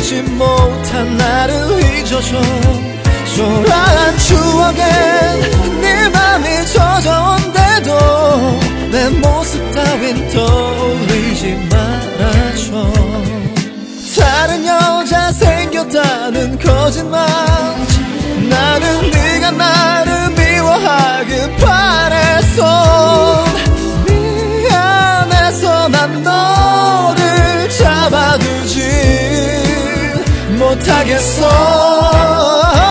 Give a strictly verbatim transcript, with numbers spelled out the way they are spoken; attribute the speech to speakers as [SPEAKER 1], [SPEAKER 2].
[SPEAKER 1] 잊지 못한 나를 잊어줘. 초라한 추억엔 네 맘이 젖어온데도 내 모습 따윈 떠올리지 말아줘. 다른 여자 생겼다는 거짓말, 나는 네가 나를 미워하길 바랬어. 미안해서 난 너를 잡아두지 못하겠어.